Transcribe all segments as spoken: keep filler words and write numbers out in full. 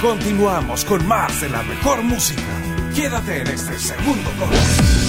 Continuamos con más de la mejor música. Quédate en este segundo bloque.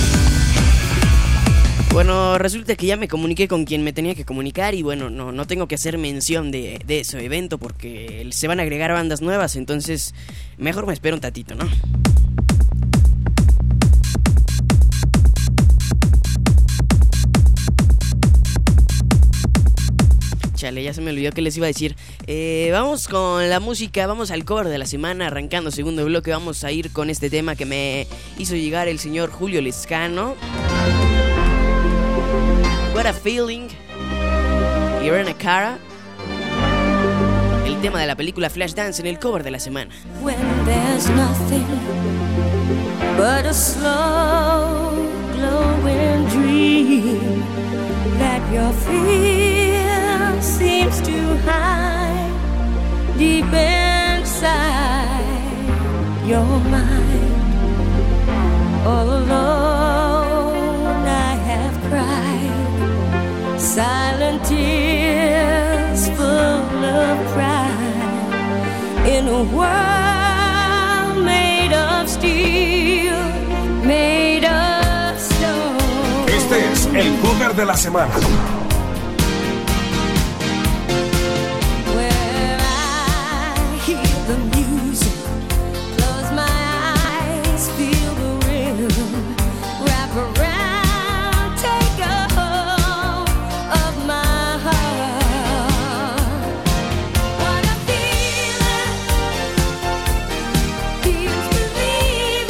Bueno, resulta que ya me comuniqué con quien me tenía que comunicar y bueno, no, no tengo que hacer mención de, de ese evento porque se van a agregar bandas nuevas, entonces mejor me espero un tatito, ¿no? Chale, ya se me olvidó que les iba a decir. Eh, vamos con la música, vamos al cover de la semana, arrancando segundo bloque. Vamos a ir con este tema que me hizo llegar el señor Julio Lescano. What a Feeling. Irene Cara. El tema de la película Flashdance en el cover de la semana. When there's nothing but a slow glowing dream that your fear seems to hide deep inside your mind. All alone I have cried silent tears full of pride in a world made of steel, made of stone. Este es el cover de la semana. Where I hear the music, close my eyes, feel the rhythm, wrap around, take a hold of my heart. What a feeling, feels believing.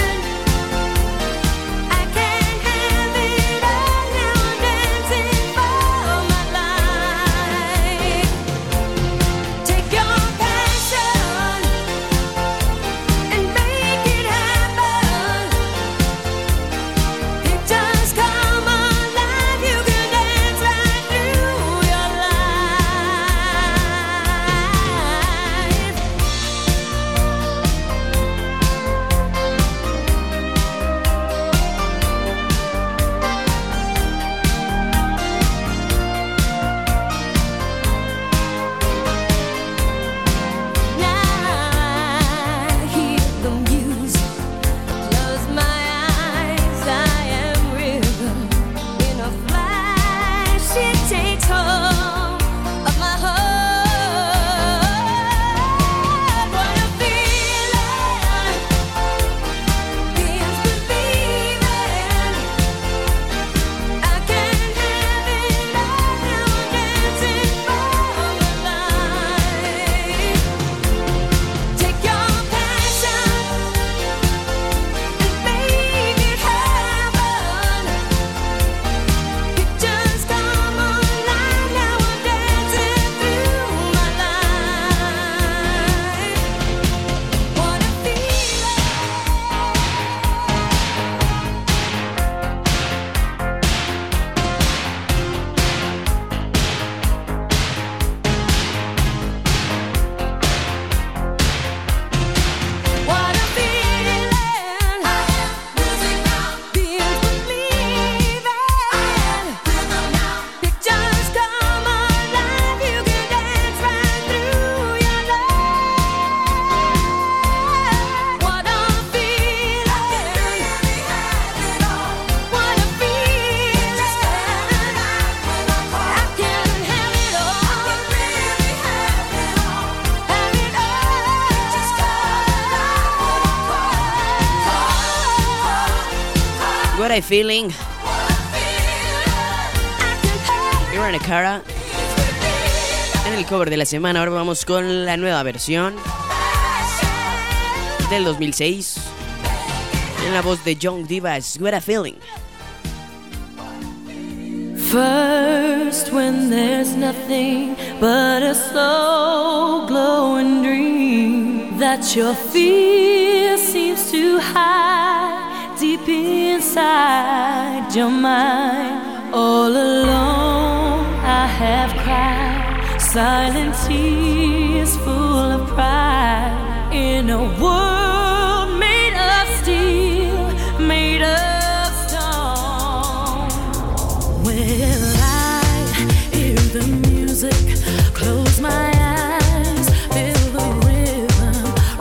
I can't have it all now, dancing for my life. Take your passion and make it happen. It does come alive. You can dance right through your life. Now I hear the music, close my eyes, I am rhythm. In a flash it takes hold of my heart. What a feeling, feels believing. I can't have it all now, dancing for my life. Take your passion and make it happen. It just come alive now, I'm dancing through my life. What a feeling. What a feeling. I am losing now. Feels believing. I am rhythm now. It just come alive. You can dance right through your life. What a feeling. What a feeling. I can have it all. Have it all. Just What a Feeling. Irene Cara en el cover de la semana. Ahora vamos con la nueva versión del dos mil seis en la voz de Young Divas. What a Feeling. First, when there's nothing but a slow glowing dream that your fear seems to hide deep inside your mind. All alone I have cried silent tears full of pride in a world made of steel, made of stone. Well, I hear the music, close my eyes, feel the rhythm,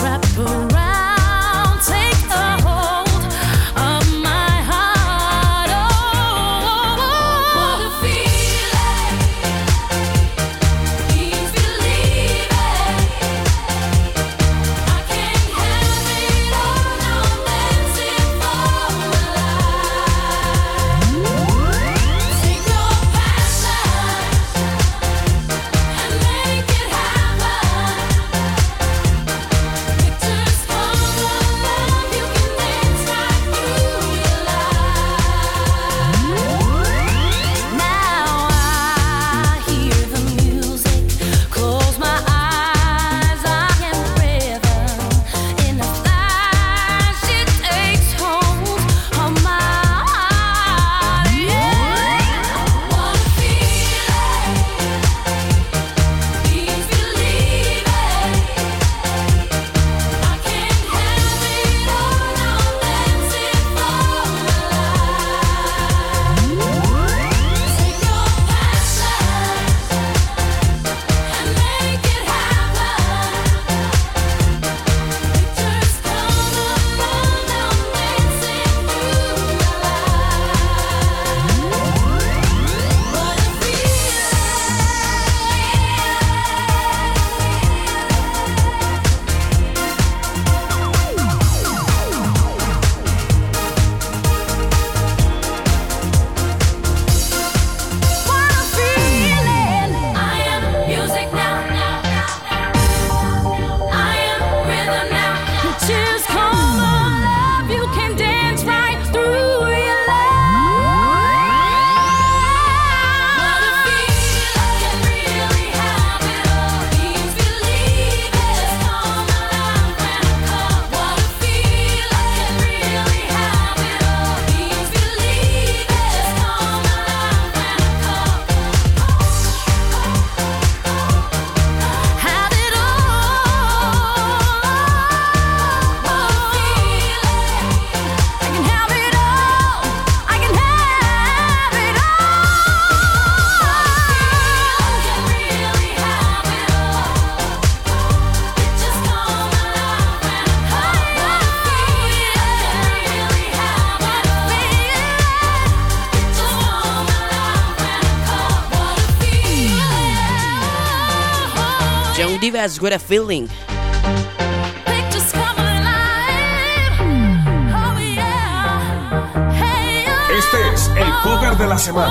Young Divas, What a Feeling. Pictures come alive. Oh yeah. Hey, oh, Este es el cover de la semana.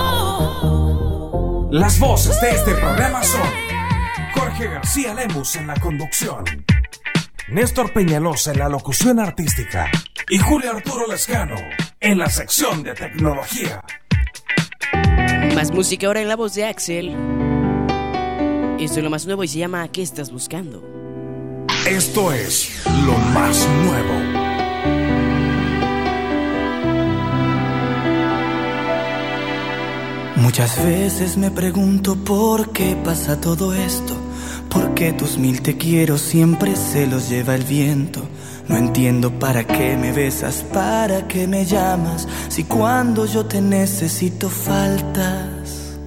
oh. Las voces de este programa son Jorge García Lemus en la conducción, Néstor Peñalosa en la locución artística y Julio Arturo Lescano en la sección de tecnología. Más música ahora en la voz de Axel. Esto es lo más nuevo y se llama ¿Qué estás buscando? Esto es lo más nuevo. Muchas veces me pregunto por qué pasa todo esto, por qué tus mil te quiero siempre se los lleva el viento. No entiendo para qué me besas, para qué me llamas, si cuando yo te necesito faltas.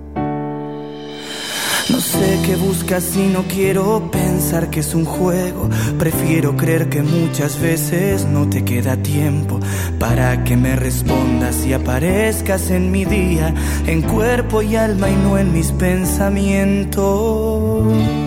No sé qué buscas y no quiero pensar que es un juego. Prefiero creer que muchas veces no te queda tiempo para que me respondas y aparezcas en mi día, en cuerpo y alma y no en mis pensamientos.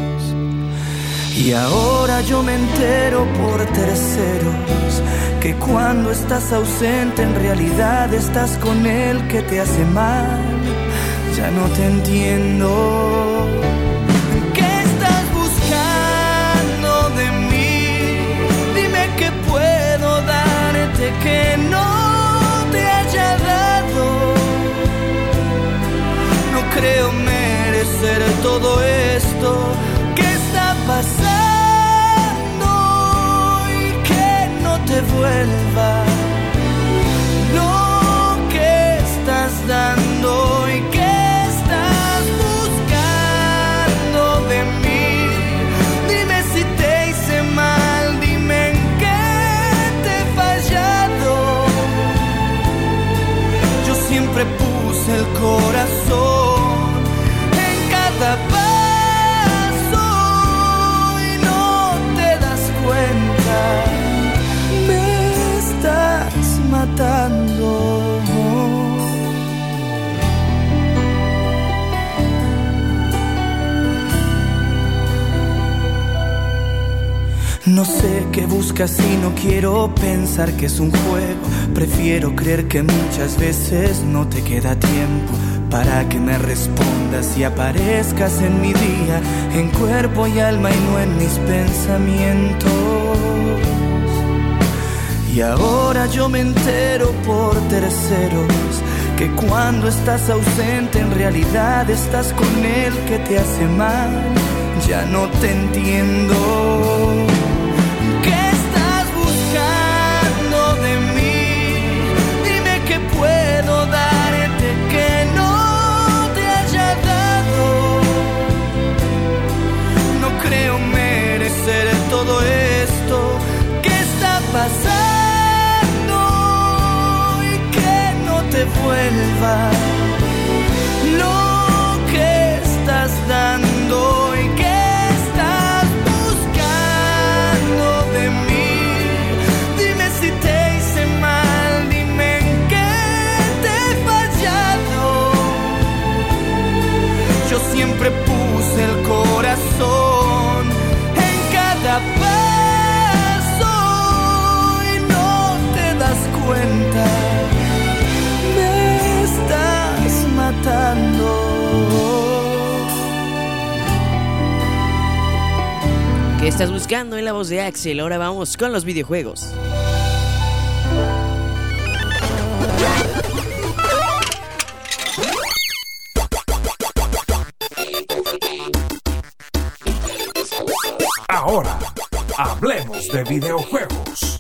Y ahora yo me entero por terceros que cuando estás ausente en realidad estás con él que te hace mal. Ya no te entiendo. ¿Qué estás buscando de mí? Dime qué puedo darte que no te haya dado. No creo merecer todo esto. ¿Qué está pasando? Y que no te vuelva lo que estás dando. Y que estás buscando de mí. Dime si te hice mal, dime en qué te he fallado. Yo siempre puse el corazón en cada paso y no te das cuenta. Me estás matando. No sé qué buscas y no quiero pensar que es un juego. Prefiero creer que muchas veces no te queda tiempo para que me respondas y aparezcas en mi día, en cuerpo y alma y no en mis pensamientos. Y ahora yo me entero por terceros que cuando estás ausente en realidad estás con él que te hace mal. Ya no te entiendo. Puedo darte que no te haya dado. No creo merecer todo esto. ¿Qué está pasando? Y que no te vuelva lo que estás dando. Y que estás buscando de mí. Dime si te hice mal, dime en qué. Yo siempre puse el corazón en cada paso y no te das cuenta. Me estás matando. ¿Qué estás buscando en la voz de Axel? Ahora vamos con los videojuegos. Ahora, hablemos de videojuegos.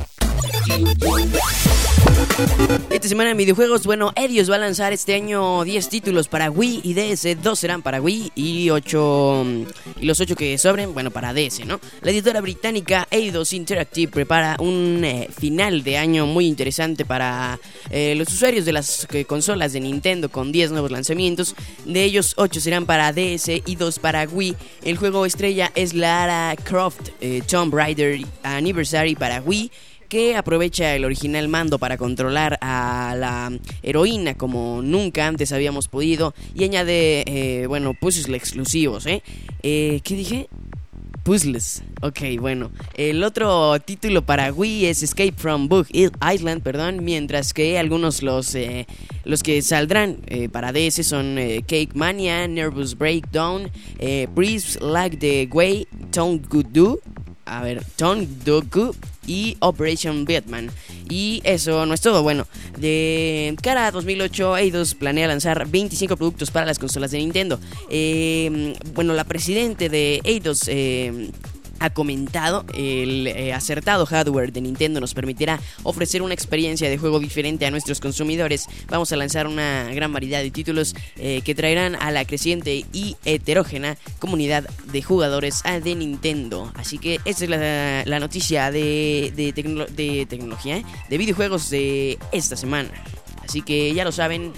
Esta semana en videojuegos, bueno, Eidos va a lanzar este año diez títulos para Wii y D S, dos serán para Wii y ocho y los ocho que sobren, bueno, para D S, ¿no? La editora británica Eidos Interactive prepara un eh, final de año muy interesante para eh, los usuarios de las eh, consolas de Nintendo con diez nuevos lanzamientos. De ellos, ocho serán para D S y dos para Wii. El juego estrella es Lara Croft eh, Tomb Raider Anniversary para Wii. que aprovecha el original mando para controlar a la heroína como nunca antes habíamos podido y añade, eh, bueno, puzzles exclusivos, ¿eh? eh ¿Qué dije? Puzzles. Ok, bueno. El otro título para Wii es Escape from Bug Island, perdón, mientras que algunos los eh, los que saldrán eh, para D S son eh, Cake Mania, Nervous Breakdown, eh, Breeze Like the Way, Tone Good Do, a ver, Tone Do Good y Operation Batman. Y eso no es todo. Bueno, de cara a dos mil ocho, Eidos planea lanzar veinticinco productos para las consolas de Nintendo. Eh, bueno, la presidente de Eidos eh, ha comentado: el eh, acertado hardware de Nintendo nos permitirá ofrecer una experiencia de juego diferente a nuestros consumidores. Vamos a lanzar una gran variedad de títulos eh, que traerán a la creciente y heterógena comunidad de jugadores de Nintendo. Así que esta es la, la noticia de, de, tecno, de tecnología, ¿eh? de videojuegos de esta semana. Así que ya lo saben,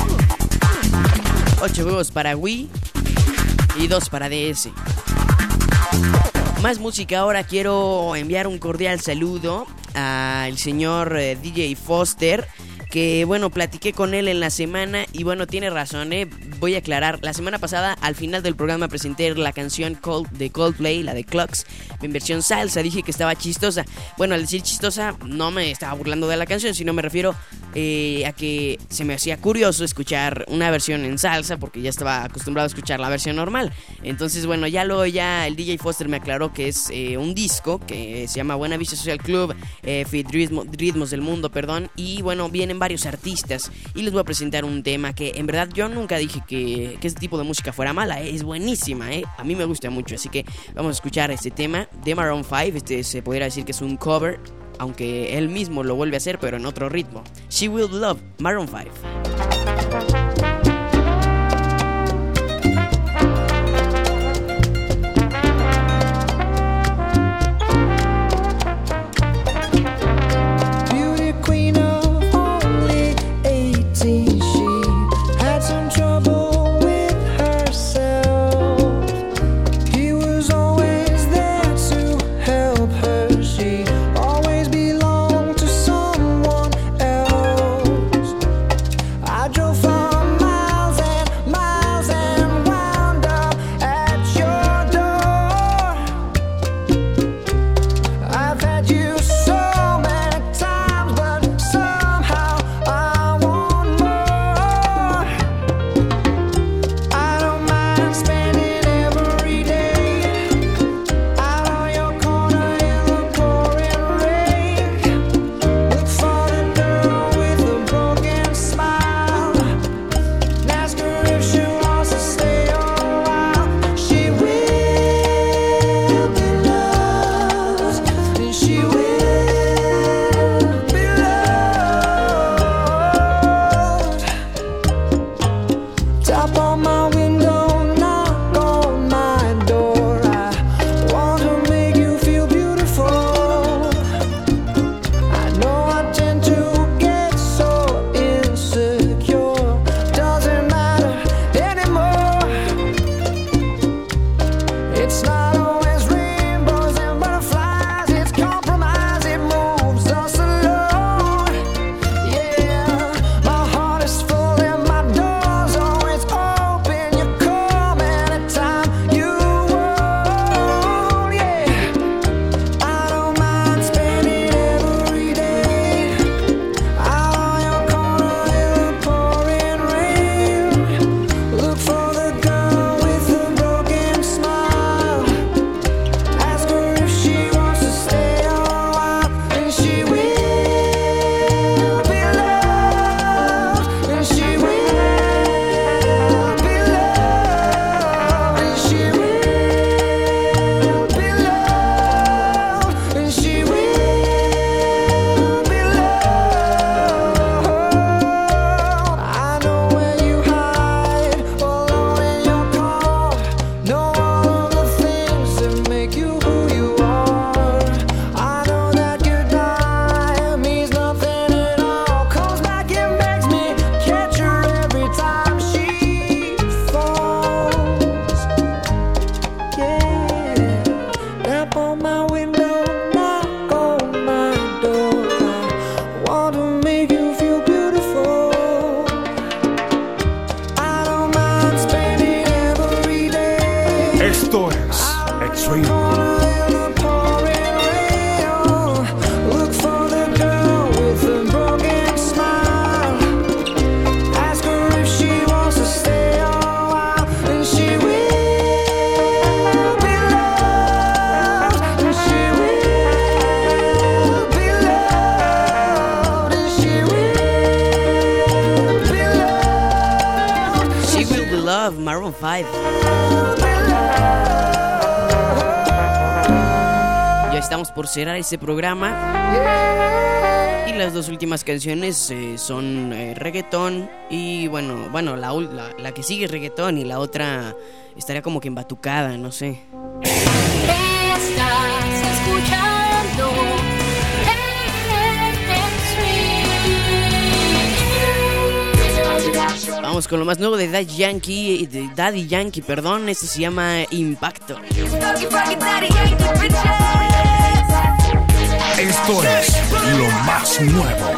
ocho juegos para Wii y dos para D S. Más música ahora. Quiero enviar un cordial saludo al señor eh, D J Foster, que bueno, platiqué con él en la semana y bueno, tiene razón, ¿eh? Voy a aclarar. La semana pasada, al final del programa, presenté la canción Cold de Coldplay, la de Clocks, en versión salsa. Dije que estaba chistosa. Bueno, al decir chistosa, no me estaba burlando de la canción, sino me refiero eh, a que se me hacía curioso escuchar una versión en salsa, porque ya estaba acostumbrado a escuchar la versión normal. Entonces, bueno, ya luego ya el D J Foster me aclaró que es eh, un disco que se llama Buena Vista Social Club, eh, Fit Ritmo, Ritmos del Mundo, perdón. Y bueno, vienen varios artistas y les voy a presentar un tema que en verdad yo nunca dije que, que este tipo de música fuera mala, ¿eh? Es buenísima, ¿eh? A mí me gusta mucho, así que vamos a escuchar este tema de Maroon cinco. Este se podría decir que es un cover, aunque él mismo lo vuelve a hacer, pero en otro ritmo. She Will Love, Maroon cinco. Motors Extreme. Look for the girl with the broken smile. Ask her if she wants to stay a while, and she will be loved, and she will be loved, and she will be loved. She Will Be Love, Maroon five. Ya estamos por cerrar este programa. Y las dos últimas canciones eh, son eh, reggaetón. Y bueno, bueno la, ul- la, la que sigue es reggaetón y la otra estaría como que embatucada, no sé. Estás escuchando Extreme. Vamos con lo más nuevo de Daddy Yankee, de Daddy Yankee, perdón. Esto se llama Impacto. Esto es lo más nuevo.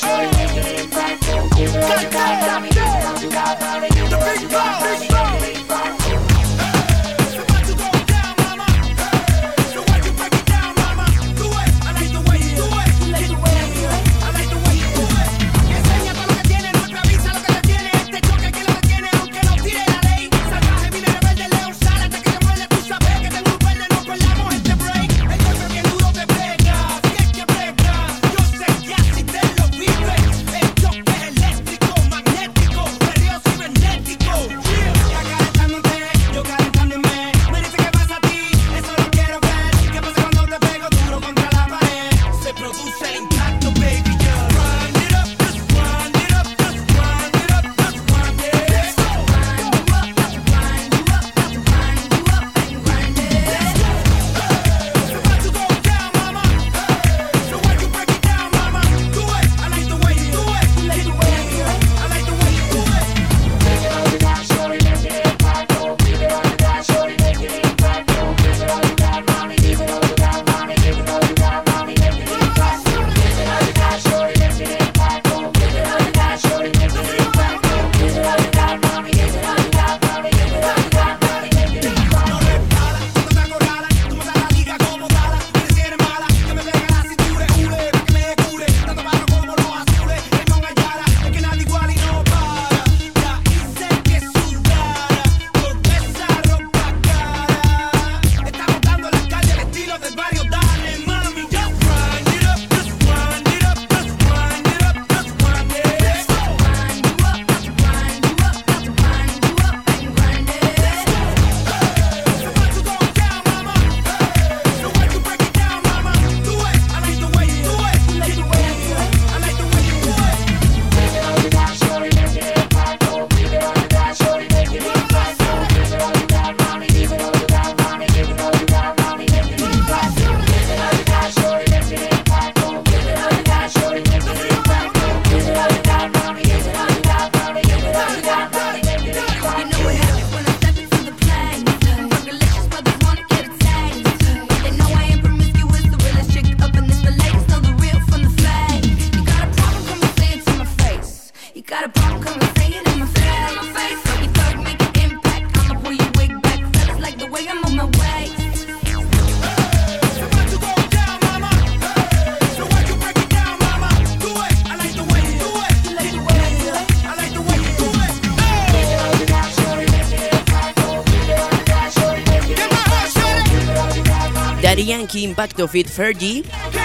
Daddy Yankee, Impacto Fit Fergie.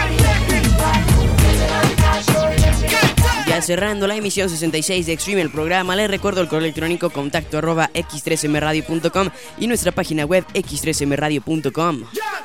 Ya cerrando la emisión sesenta y seis de Extreme, el programa, les recuerdo el correo electrónico contacto arroba x tres m radio punto com y nuestra página web x tres m radio punto com.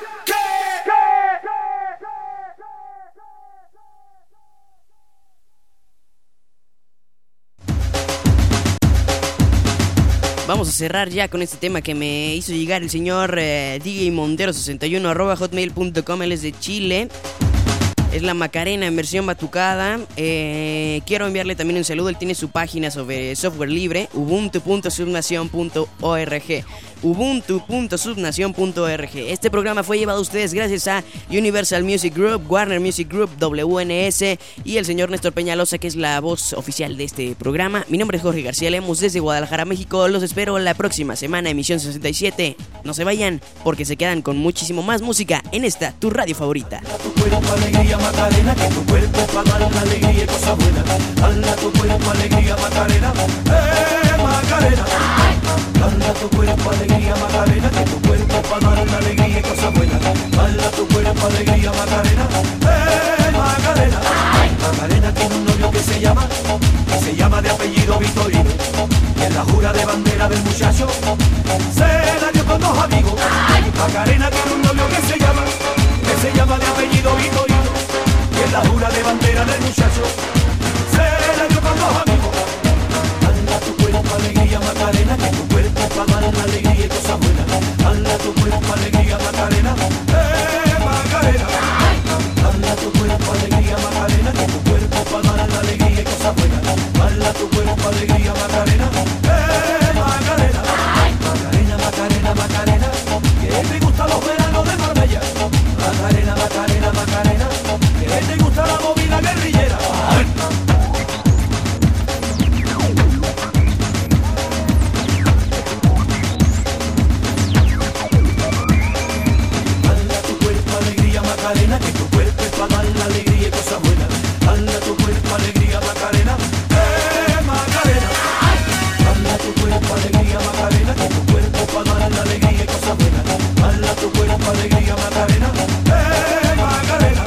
Vamos a cerrar ya con este tema que me hizo llegar el señor eh, D J Montero sesenta y uno arroba hotmail punto com. Él es de Chile. Es la Macarena en versión batucada. Eh, quiero enviarle también un saludo. Él tiene su página sobre software libre, ubuntu punto subnación punto org. ubuntu punto subnación punto org. Este programa fue llevado a ustedes gracias a Universal Music Group, Warner Music Group, W N S y el señor Néstor Peñalosa, que es la voz oficial de este programa. Mi nombre es Jorge García Lemus desde Guadalajara, México. Los espero la próxima semana, emisión sesenta y siete. No se vayan porque se quedan con muchísimo más música en esta, tu radio favorita. Tu cuerpo alegría Macarena, que tu cuerpo es para dar la alegría y cosas buenas. Dala tu cuerpo alegría Macarena, eh Macarena. Dala tu cuerpo alegría Macarena, que tu cuerpo es para dar la alegría y cosas buenas. Dala tu cuerpo alegría Macarena, eh Macarena. Macarena tiene un novio que se llama, que se llama de apellido Vitorino. Y en la jura de bandera del muchacho se la dio con dos amigos. Macarena tiene un novio que se llama, que se llama de apellido Vitorino. Y en la jura de bandera del muchacho se la dio con dos amigos. Dala tu cuerpo alegría Macarena, que tu cuerpo es para dar la alegría y cosas buenas. Dala tu cuerpo alegría Macarena, eh Macarena. Dala tu cuerpo alegría Macarena, que tu cuerpo es para dar la alegría y cosas buenas. Dala tu cuerpo alegría Macarena, eh Macarena. Macarena, Macarena, Macarena, que te gustan los veranos de Marbella. Macarena, Macarena, Macarena, que te gusta la movida guerrillera. Dala tu cuerpo alegría Macarena, que tu cuerpo es para dar la alegría y cosas buenas. Dala tu cuerpo alegría Macarena, eh Macarena. Dala tu cuerpo alegría Macarena, que tu cuerpo es para dar la alegría y cosas buenas. Dala tu cuerpo alegría Macarena, eh Macarena.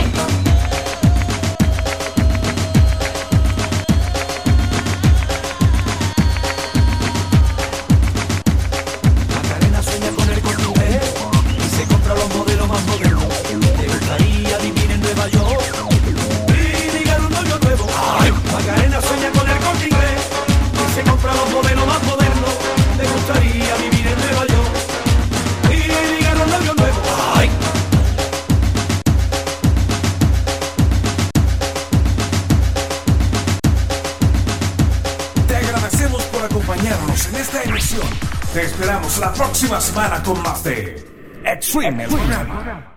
Macarena sueña con el Corte Inglés y se compra los modelos más modernos. Le gustaría vivir en Nueva York y ligar un novio nuevo. Macarena sueña con el Corte Inglés y se compra los modelos más modernos. Le gustaría vivir en Nueva York y ligar un novio nuevo. Te agradecemos por acompañarnos en esta emisión. Te esperamos la próxima semana con más de Extreme, el programa.